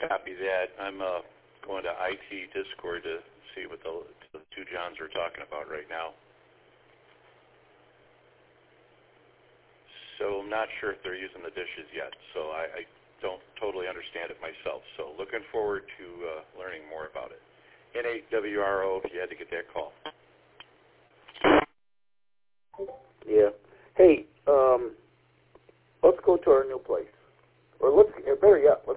copy that. I'm going to IT Discord to see what the two Johns are talking about right now. So I'm not sure if they're using the dishes yet, so I don't totally understand it myself. So looking forward to learning more about it. N8WRO, if you had to get that call. Yeah. Hey, let's go to our new place. Or let's